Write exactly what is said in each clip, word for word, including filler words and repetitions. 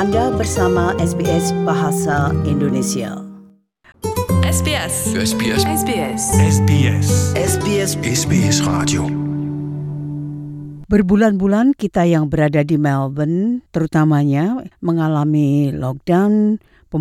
Anda bersama S B S Bahasa Indonesia. S B S. S B S. S B S. S B S. S B S. S B S Radio. Berbulan-bulan kita yang berada di Melbourne terutamanya mengalami lockdown,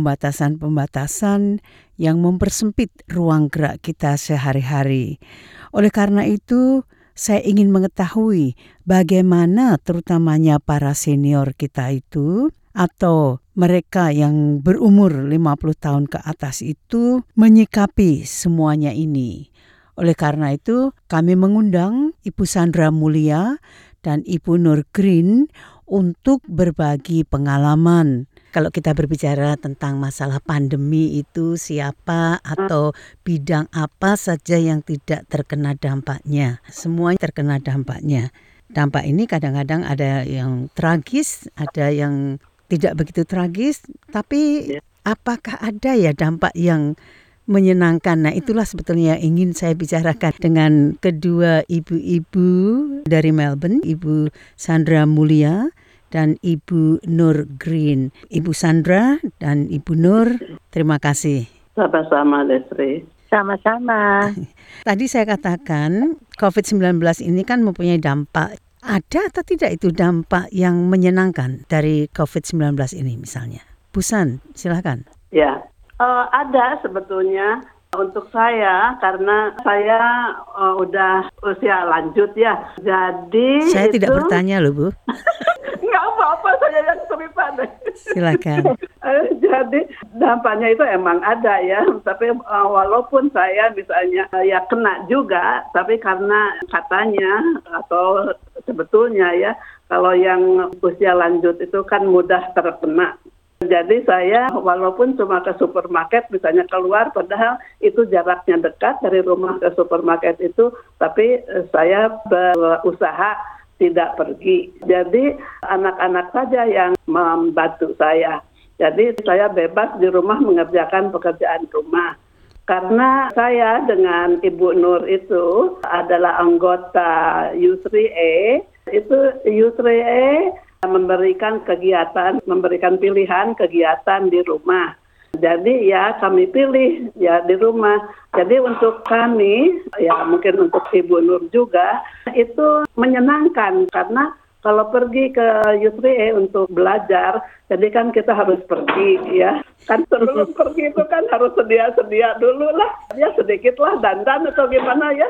pembatasan-pembatasan yang mempersempit ruang gerak kita sehari-hari. Oleh karena itu, saya ingin mengetahui bagaimana terutamanya para senior kita itu atau mereka yang berumur lima puluh tahun ke atas itu menyikapi semuanya ini. Oleh karena itu, kami mengundang Ibu Sandra Mulia dan Ibu Nur Green untuk berbagi pengalaman. Kalau kita berbicara tentang masalah pandemi itu siapa atau bidang apa saja yang tidak terkena dampaknya. Semuanya terkena dampaknya. Dampak ini kadang-kadang ada yang tragis, ada yang tidak begitu tragis. Tapi apakah ada ya dampak yang menyenangkan? Nah, itulah sebetulnya yang ingin saya bicarakan dengan kedua ibu-ibu dari Melbourne, Ibu Sandra Mulia dan Ibu Nur Green. Ibu Sandra dan Ibu Nur, terima kasih. Sama-sama, Leslie. Sama-sama. Tadi saya katakan covid sembilan belas ini kan mempunyai dampak. Ada atau tidak itu dampak yang menyenangkan dari covid sembilan belas ini misalnya? Bu San, silakan. Ya, uh, ada sebetulnya. Untuk saya, karena saya uh, udah usia lanjut ya, jadi saya itu... tidak bertanya loh, Bu. Nggak apa-apa, saya yang terlibat. Silakan. Jadi dampaknya itu emang ada ya, tapi uh, walaupun saya misalnya uh, ya kena juga, tapi karena katanya atau sebetulnya ya, kalau yang usia lanjut itu kan mudah terkena. Jadi saya walaupun cuma ke supermarket misalnya keluar, padahal itu jaraknya dekat dari rumah ke supermarket itu, tapi saya berusaha tidak pergi. Jadi anak-anak saja yang membantu saya. Jadi saya bebas di rumah mengerjakan pekerjaan rumah. Karena saya dengan Ibu Nur itu adalah anggota U tiga A, itu U tiga A memberikan kegiatan, memberikan pilihan kegiatan di rumah. Jadi ya kami pilih ya di rumah. Jadi untuk kami, ya mungkin untuk Ibu Nur juga, itu menyenangkan karena kalau pergi ke U tiga A untuk belajar, jadi kan kita harus pergi ya. Kan sebelum pergi itu kan harus sedia-sedia dulu lah. Ya sedikit lah dandan atau gimana ya.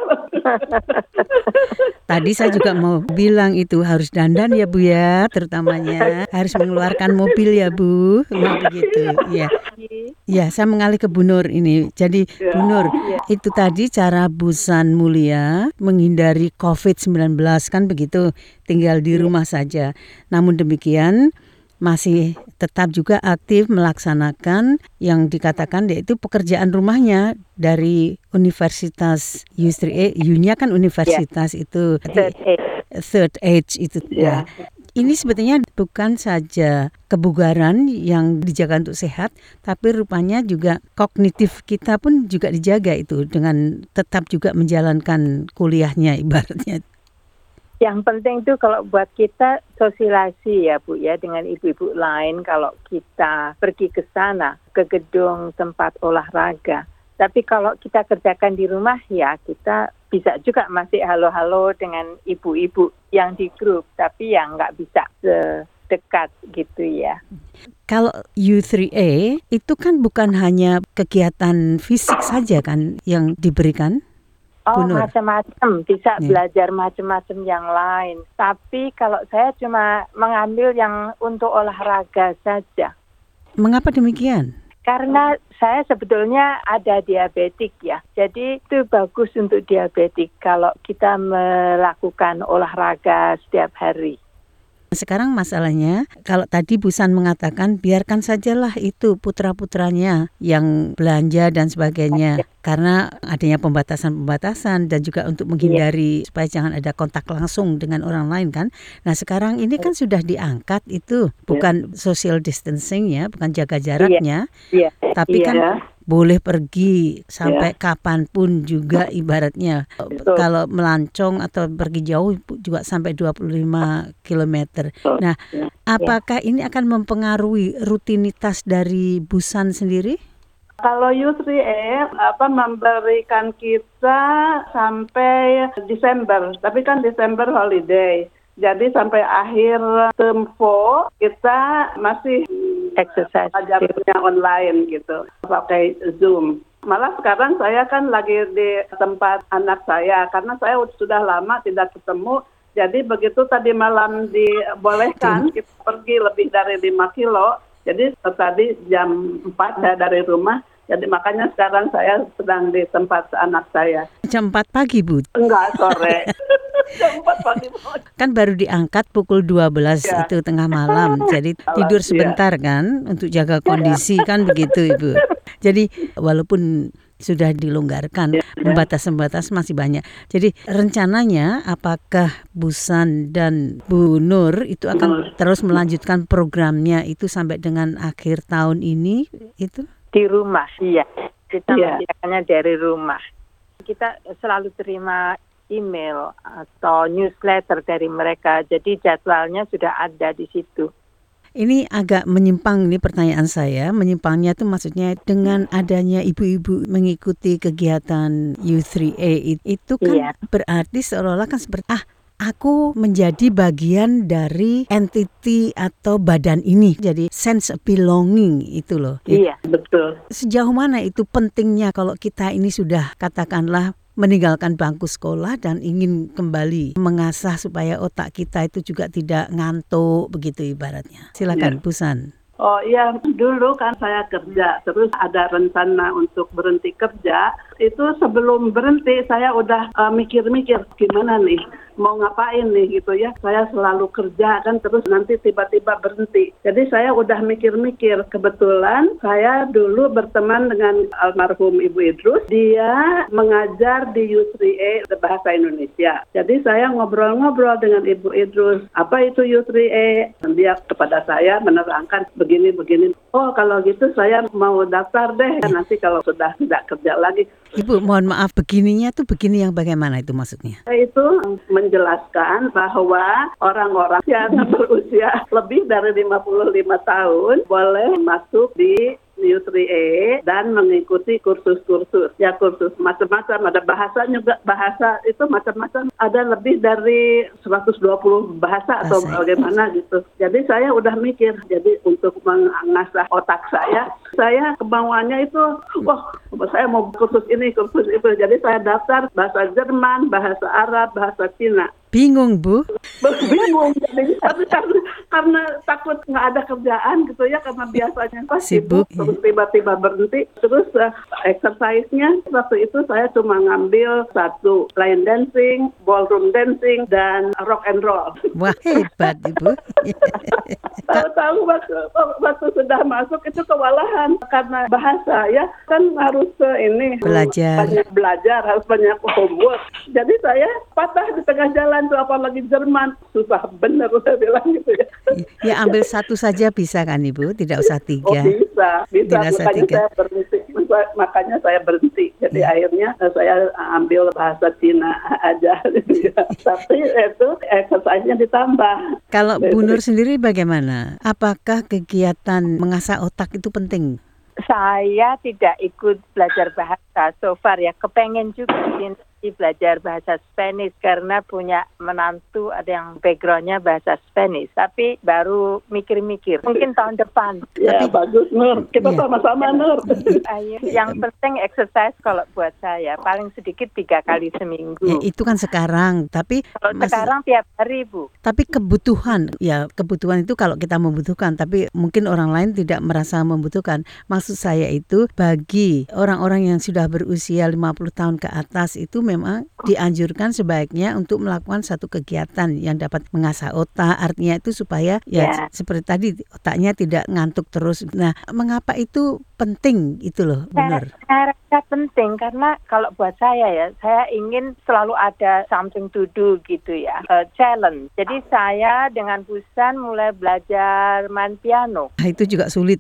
Tadi saya juga mau bilang itu harus dandan ya Bu ya, terutamanya harus mengeluarkan mobil ya Bu. Nah, begitu. Ya. Ya, saya mengalih ke Bu Nur ini. Jadi Bu Nur, itu tadi cara Bu San Mulia menghindari covid sembilan belas kan begitu, tinggal di rumah saja. Namun demikian masih tetap juga aktif melaksanakan yang dikatakan yaitu pekerjaan rumahnya dari Universitas U tiga A. U-nya kan universitas yeah. itu Third Age, Third Age itu yeah. ya. Ini sebetulnya bukan saja kebugaran yang dijaga untuk sehat, tapi rupanya juga kognitif kita pun juga dijaga itu dengan tetap juga menjalankan kuliahnya ibaratnya. Yang penting tuh kalau buat kita sosialisasi ya Bu ya dengan ibu-ibu lain kalau kita pergi ke sana, ke gedung tempat olahraga. Tapi kalau kita kerjakan di rumah ya kita bisa juga masih halo-halo dengan ibu-ibu yang di grup, tapi yang nggak bisa sedekat gitu ya. Kalau U tiga A itu kan bukan hanya kegiatan fisik saja kan yang diberikan? Oh, macam-macam. Bisa yeah. belajar macam-macam yang lain. Tapi kalau saya cuma mengambil yang untuk olahraga saja. Mengapa demikian? Karena saya sebetulnya ada diabetik ya. Jadi itu bagus untuk diabetik kalau kita melakukan olahraga setiap hari. Sekarang masalahnya, kalau tadi Bu San mengatakan biarkan sajalah itu putra-putranya yang belanja dan sebagainya. Karena adanya pembatasan-pembatasan dan juga untuk menghindari yeah. supaya jangan ada kontak langsung dengan orang lain kan. Nah sekarang ini kan sudah diangkat itu, bukan yeah. social distancing ya, bukan jaga jaraknya. Yeah. Yeah. Tapi yeah. kan boleh pergi sampai yeah. kapanpun juga ibaratnya. Betul. Kalau melancong atau pergi jauh juga sampai dua puluh lima kilometer. Nah, yeah. apakah yeah. ini akan mempengaruhi rutinitas dari Busan sendiri? Kalau U tiga A apa memberikan kita sampai Desember, tapi kan Desember holiday. Jadi sampai akhir term empat kita masih exercise ajarnya online gitu, pakai Zoom. Malah sekarang saya kan lagi di tempat anak saya karena saya sudah lama tidak ketemu. Jadi begitu tadi malam dibolehkan kita pergi lebih dari lima kilo. Jadi tadi jam empat saya dari rumah. Jadi makanya sekarang saya sedang di tempat anak saya. Jam empat pagi, Bu? Enggak, sore. Jam empat pagi. Kan baru diangkat pukul dua belas ya. Itu tengah malam. Jadi tidur sebentar kan untuk jaga kondisi ya. Kan begitu, Ibu. Jadi walaupun sudah dilonggarkan, ya, ya. Pembatas-pembatas masih banyak. Jadi rencananya apakah Busan dan Bu Nur itu akan Nur. terus melanjutkan programnya itu sampai dengan akhir tahun ini itu? Di rumah, iya. Kita yeah. mengerjakannya dari rumah. Kita selalu terima email atau newsletter dari mereka. Jadi jadwalnya sudah ada di situ. Ini agak menyimpang nih pertanyaan saya. Menyimpangnya itu maksudnya dengan adanya ibu-ibu mengikuti kegiatan U tiga A itu kan yeah. berarti seolah-olah kan seperti ah aku menjadi bagian dari entity atau badan ini. Jadi sense of belonging itu loh. Iya, betul. Sejauh mana itu pentingnya kalau kita ini sudah katakanlah meninggalkan bangku sekolah dan ingin kembali mengasah supaya otak kita itu juga tidak ngantuk begitu ibaratnya. Silakan, ya. Busan. Oh iya, dulu kan saya kerja, terus ada rencana untuk berhenti kerja. Itu sebelum berhenti saya udah uh, mikir-mikir gimana nih, mau ngapain nih gitu ya. Saya selalu kerja kan terus nanti tiba-tiba berhenti. Jadi saya udah mikir-mikir. Kebetulan saya dulu berteman dengan almarhum Ibu Idrus. Dia mengajar di U tiga A bahasa Indonesia. Jadi saya ngobrol-ngobrol dengan Ibu Idrus. Apa itu U tiga A? Dan dia kepada saya menerangkan begini-begini. Oh kalau gitu saya mau daftar deh. Nanti kalau sudah tidak kerja lagi. Ibu mohon maaf begininya tuh begini yang bagaimana itu maksudnya? Itu menjelaskan bahwa orang-orang yang berusia lebih dari lima puluh lima tahun boleh masuk di U tiga A dan mengikuti kursus-kursus. Ya kursus macam-macam, ada bahasa juga, bahasa itu macam-macam. Ada lebih dari seratus dua puluh bahasa atau bahasa. Bagaimana gitu. Jadi saya udah mikir, jadi untuk mengasah otak saya, saya kemauannya itu, wah saya mau kursus ini, kursus itu. Jadi saya daftar bahasa Jerman, bahasa Arab, bahasa Cina. Bingung, Bu? Bingung. Jadi, tapi karena, karena takut nggak ada kerjaan gitu ya, karena biasanya pas sibuk, terus tiba-tiba berhenti. Terus uh, exercise-nya waktu itu saya cuma ngambil satu, line dancing, ballroom dancing, dan rock and roll. Wah, hebat, Ibu. Tahu-tahu waktu, waktu sudah masuk itu kewalahan karena bahasa ya, kan harus uh, ini belajar. banyak belajar, harus banyak homework. Jadi saya patah di tengah jalan. Tuh apalagi Jerman susah bener saya bilang gitu ya. Ya ambil satu saja bisa kan Ibu, tidak usah tiga. Oh, bisa, bisa. Tidak makanya tiga. saya berhenti. Makanya saya berhenti. Jadi ya. Akhirnya saya ambil bahasa Cina aja. Tapi itu exercise-nya ditambah. Kalau Bu Nur sendiri bagaimana? Apakah kegiatan mengasah otak itu penting? Saya tidak ikut belajar bahasa so far ya. Kepengen juga belajar bahasa Spanish karena punya menantu ada yang backgroundnya bahasa Spanish. Tapi baru mikir-mikir. Mungkin tahun depan. Ya Tapi, bagus Nur. Kita ya. sama-sama Nur. Ayo. Yang penting exercise kalau buat saya paling sedikit tiga kali seminggu. Ya, itu kan sekarang. Tapi kalau mas- sekarang tiap hari Bu. Tapi kebutuhan, ya kebutuhan itu kalau kita membutuhkan. Tapi mungkin orang lain tidak merasa membutuhkan. Maksud saya itu bagi orang-orang yang sudah berusia lima puluh tahun ke atas itu memang dianjurkan sebaiknya untuk melakukan satu kegiatan yang dapat mengasah otak. Artinya itu supaya ya, ya seperti tadi otaknya tidak ngantuk terus. Nah, mengapa itu penting itu loh, benar? Saya rasa penting karena kalau buat saya ya, saya ingin selalu ada something to do gitu ya, uh, challenge. Jadi saya dengan Busan mulai belajar main piano. Nah, itu juga sulit.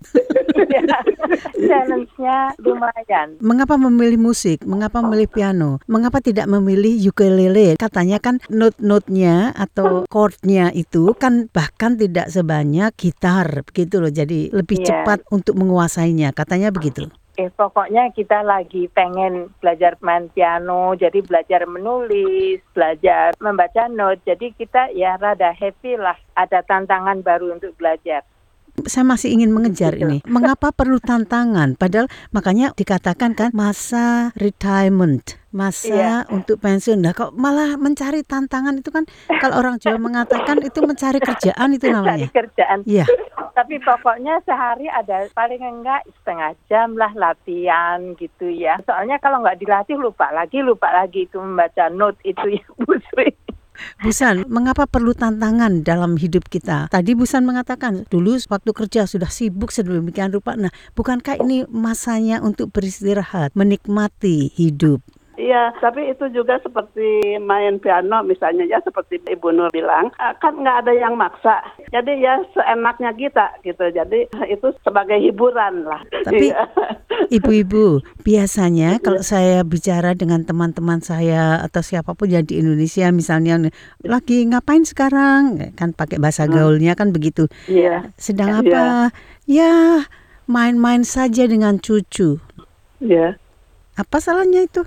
Challenge-nya lumayan. Mengapa memilih musik? Mengapa memilih piano? Mengapa tidak memilih ukulele? Katanya kan note-note-nya atau chord-nya itu kan bahkan tidak sebanyak gitar, begitu loh. Jadi lebih Iya. cepat untuk menguasainya. Katanya begitu. Eh, pokoknya kita lagi pengen belajar main piano, jadi belajar menulis, belajar membaca not. Jadi kita ya rada happy lah, ada tantangan baru untuk belajar. Saya masih ingin mengejar Gitu. ini. Mengapa perlu tantangan? Padahal makanya dikatakan kan masa retirement, masa Iya. untuk pensiun. Nah, kok malah mencari tantangan itu kan kalau orang Jawa mengatakan itu mencari kerjaan itu Cari namanya. kerjaan. Iya. Tapi pokoknya sehari ada paling enggak setengah jam lah latihan gitu ya. Soalnya kalau nggak dilatih lupa lagi, lupa lagi itu membaca not itu ya Bu Sri. Bu San, mengapa perlu tantangan dalam hidup kita? Tadi Bu San mengatakan dulu waktu kerja sudah sibuk sedemikian rupa. Nah, bukankah ini masanya untuk beristirahat, menikmati hidup? Iya, tapi itu juga seperti main piano misalnya ya, seperti Ibu Nur bilang, eh, kan nggak ada yang maksa. Jadi ya seenaknya kita gitu. Jadi itu sebagai hiburan lah. Tapi ibu-ibu, biasanya kalau saya bicara dengan teman-teman saya atau siapapun yang di Indonesia misalnya lagi ngapain sekarang, kan pakai bahasa gaulnya kan begitu. Iya, Sedang apa? Ya, main-main saja dengan cucu. iya. Apa salahnya itu?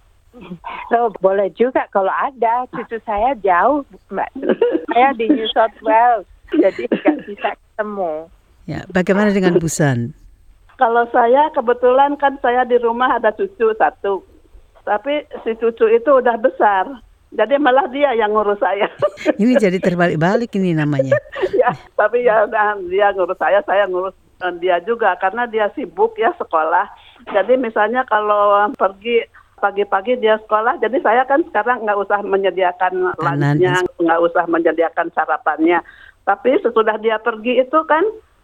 So, boleh juga kalau ada. Cucu saya jauh, Mbak. Saya di New South Wales, jadi nggak bisa ketemu. Ya, bagaimana dengan Bu San? Kalau saya kebetulan kan saya di rumah ada cucu satu. Tapi si cucu itu udah besar. Jadi malah dia yang ngurus saya. Ini jadi terbalik-balik ini namanya. Ya, tapi ya nah, dia ngurus saya, saya ngurus eh, dia juga karena dia sibuk ya sekolah. Jadi misalnya kalau pergi pagi-pagi dia sekolah, jadi saya kan sekarang nggak usah menyediakan Kanan, lunchnya, nggak usah menyediakan sarapannya. Tapi sesudah dia pergi itu kan,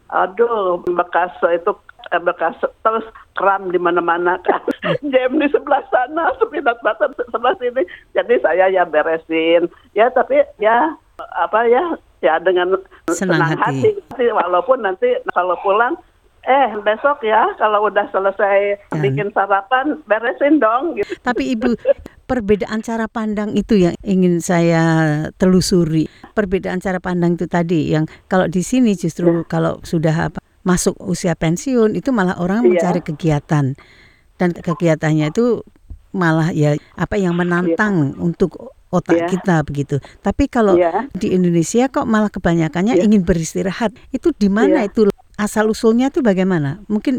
aduh bekas itu eh, bekas terus kram di mana-mana kan, jam di sebelah sana, sepindah batas sebelah sini. Jadi saya ya beresin, ya tapi ya apa ya, ya dengan Senang senang, hati. hati. Walaupun nanti kalau pulang, eh besok ya kalau udah selesai Dan- bikin sarapan beresin dong gitu. Tapi Ibu, perbedaan cara pandang itu yang ingin saya telusuri. Perbedaan cara pandang itu tadi yang kalau di sini justru kalau sudah apa, masuk usia pensiun itu malah orang Iya. mencari kegiatan. Dan kegiatannya itu malah ya apa yang menantang untuk otak Iya. kita begitu. Tapi kalau Iya. di Indonesia kok malah kebanyakannya Iya. ingin beristirahat. Itu di mana Iya. itu asal usulnya itu bagaimana? Mungkin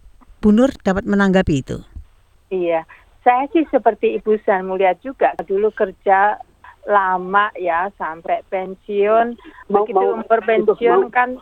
Bu Nur dapat menanggapi itu. Iya, saya sih seperti Ibu San melihat juga dulu kerja lama ya sampai pensiun. Mau- Begitu mau- umur pensiun mau- kan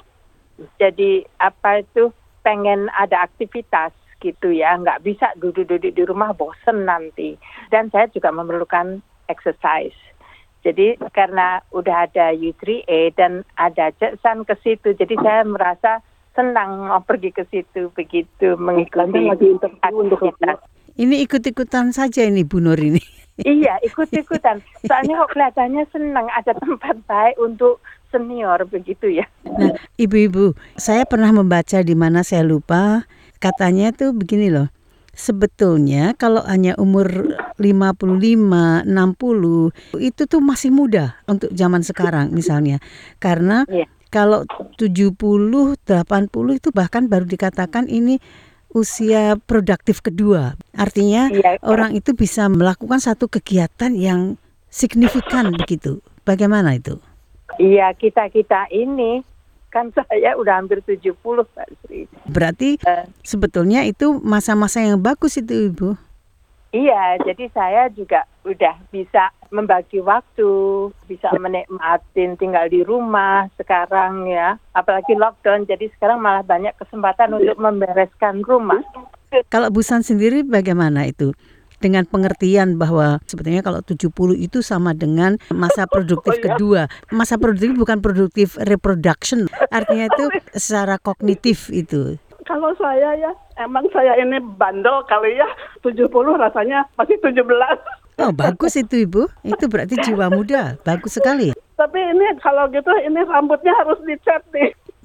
jadi apa itu pengen ada aktivitas gitu ya, nggak bisa duduk-duduk di rumah bosen nanti. Dan saya juga memerlukan exercise. Jadi karena udah ada U tiga A dan ada Ceksan ke situ, jadi saya merasa senang mau pergi ke situ begitu mengikuti aktivitas. Ini ikut-ikutan saja ini Bu Nur ini. Iya, ikut-ikutan. Soalnya kok kelihatannya senang ada tempat baik untuk senior begitu ya. Nah, ibu-ibu, saya pernah membaca di mana saya lupa, katanya tuh begini loh. Sebetulnya kalau hanya umur lima puluh lima, enam puluh itu tuh masih muda untuk zaman sekarang misalnya. Karena Iya. kalau tujuh puluh, delapan puluh itu bahkan baru dikatakan ini usia produktif kedua. Artinya Iya. orang itu bisa melakukan satu kegiatan yang signifikan begitu. Bagaimana itu? Iya, kita-kita ini kan saya udah hampir tujuh puluh, Pak Sri. Berarti Eh, sebetulnya itu masa-masa yang bagus itu Ibu. Iya, jadi saya juga udah bisa membagi waktu, bisa menikmatin tinggal di rumah sekarang ya. Apalagi lockdown, jadi sekarang malah banyak kesempatan untuk membereskan rumah. Kalau Bu San sendiri bagaimana itu? Dengan pengertian bahwa sebetulnya kalau tujuh puluh itu sama dengan masa produktif Oh, iya. kedua. Masa produktif bukan produktif reproduction. Artinya itu secara kognitif itu. Kalau saya ya, emang saya ini bandel kali ya, tujuh puluh rasanya masih tujuh belas. Oh, bagus itu Ibu. Itu berarti jiwa muda. Bagus sekali. Tapi ini kalau gitu, ini rambutnya harus dicat nih.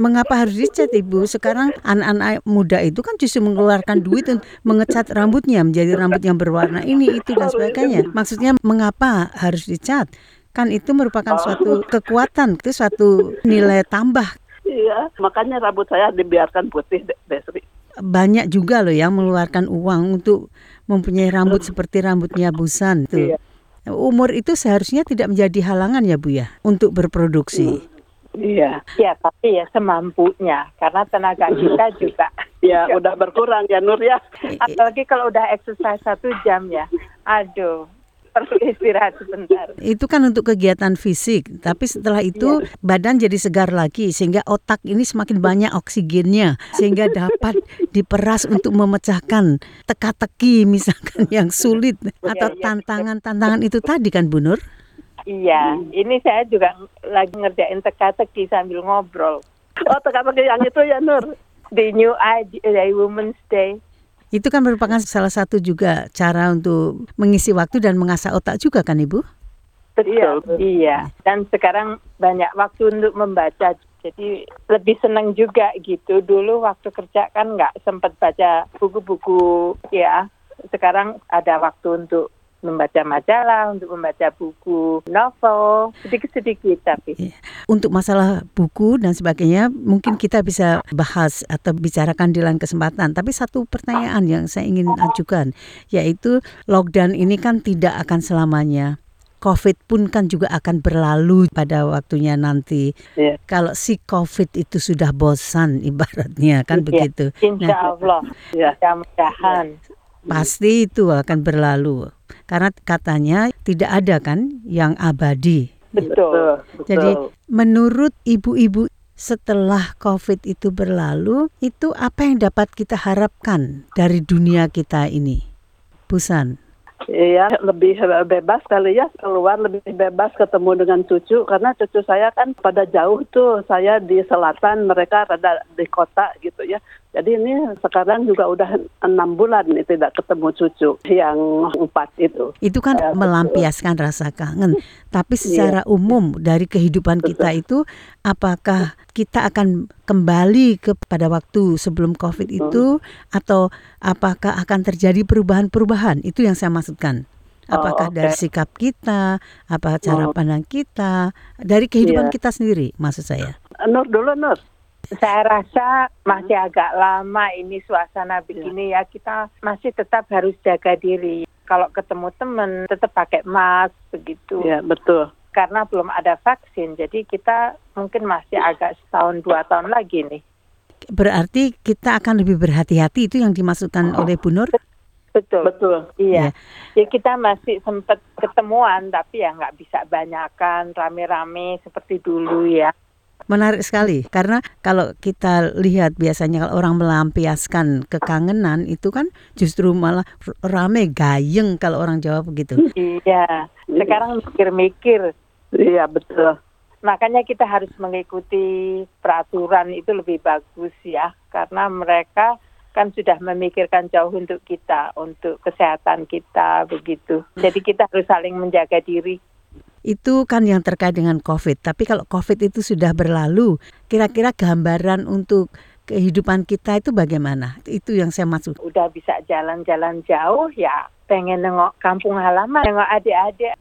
Mengapa harus dicat, Ibu? Sekarang anak-anak muda itu kan justru mengeluarkan duit untuk mengecat rambutnya menjadi rambut yang berwarna ini, itu, dan sebagainya. Maksudnya mengapa harus dicat? Kan itu merupakan suatu kekuatan, itu suatu nilai tambah. Iya, makanya rambut saya dibiarkan putih, Desri. Banyak juga loh yang mengeluarkan uang untuk mempunyai rambut seperti rambutnya Busan. Tuh. Iya. Umur itu seharusnya tidak menjadi halangan ya Bu ya untuk berproduksi. Iya. Ya, tapi ya semampunya, karena tenaga kita juga. Ya, udah berkurang ya Nur ya. Apalagi kalau udah exercise satu jam ya. Aduh, perlu istirahat sebentar. Itu kan untuk kegiatan fisik, tapi setelah itu ya, badan jadi segar lagi sehingga otak ini semakin banyak oksigennya sehingga dapat diperas untuk memecahkan teka-teki misalkan yang sulit atau tantangan-tantangan itu tadi kan Bu Nur? Iya, ini saya juga lagi ngerjain teka-teki sambil ngobrol. Oh, teka-teki yang itu ya Nur? The New Day Women's Day. Itu kan merupakan salah satu juga cara untuk mengisi waktu dan mengasah otak juga kan Ibu? Betul, iya. Dan sekarang banyak waktu untuk membaca. Jadi lebih senang juga gitu. Dulu waktu kerja kan nggak sempat baca buku-buku ya. Sekarang ada waktu untuk membaca majalah, untuk membaca buku novel, sedikit-sedikit tapi. Untuk masalah buku dan sebagainya, mungkin kita bisa bahas atau bicarakan di lain kesempatan. Tapi satu pertanyaan yang saya ingin ajukan, yaitu lockdown ini kan tidak akan selamanya. COVID pun kan juga akan berlalu pada waktunya nanti. Yeah. Kalau si COVID itu sudah bosan ibaratnya kan yeah. begitu. Insya Allah, nah, mudah-mudahan. Pasti itu akan berlalu. Karena katanya tidak ada kan yang abadi. Betul. Jadi menurut ibu-ibu setelah COVID itu berlalu, itu apa yang dapat kita harapkan dari dunia kita ini? Busan. Iya, lebih bebas kali ya, keluar lebih bebas ketemu dengan cucu. Karena cucu saya kan pada jauh tuh, saya di selatan, mereka rada di kota gitu ya. Jadi ini sekarang juga udah enam bulan nih tidak ketemu cucu yang empat itu. Itu kan ya, melampiaskan betul. Rasa kangen. Tapi secara ya. umum dari kehidupan betul. kita itu, apakah kita akan kembali kepada waktu sebelum COVID betul. itu, atau apakah akan terjadi perubahan-perubahan? Itu yang saya maksudkan. Apakah oh, okay. dari sikap kita, apa cara oh. pandang kita, dari kehidupan ya. kita sendiri, maksud saya. Nur dulu, Nur. Saya rasa masih agak lama ini suasana begini ya, kita masih tetap harus jaga diri. Kalau ketemu teman tetap pakai mask begitu. Ya, betul. Karena belum ada vaksin, jadi kita mungkin masih agak setahun dua tahun lagi nih. Berarti kita akan lebih berhati-hati, itu yang dimaksudkan oleh Bu Nur? Betul. Betul. Iya. Ya. Ya kita masih sempat ketemuan, tapi ya nggak bisa banyakan, rame-rame seperti dulu ya. Menarik sekali, karena kalau kita lihat biasanya kalau orang melampiaskan kekangenan itu kan justru malah rame gayeng kalau orang Jawa begitu. Iya, sekarang mikir-mikir. Iya, betul. Makanya kita harus mengikuti peraturan itu lebih bagus ya, karena mereka kan sudah memikirkan jauh untuk kita, untuk kesehatan kita begitu. Jadi kita harus saling menjaga diri. Itu kan yang terkait dengan COVID. Tapi kalau COVID itu sudah berlalu, kira-kira gambaran untuk kehidupan kita itu bagaimana? Itu yang saya maksud. Udah bisa jalan-jalan jauh ya, pengen nengok kampung halaman, nengok adik-adik.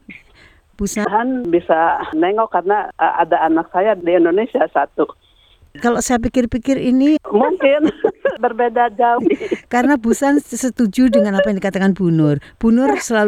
Busan bisa nengok karena ada anak saya di Indonesia satu. Kalau saya pikir-pikir ini mungkin berbeda jauh. Karena Busan setuju dengan apa yang dikatakan Bu Nur. Bu Nur selalu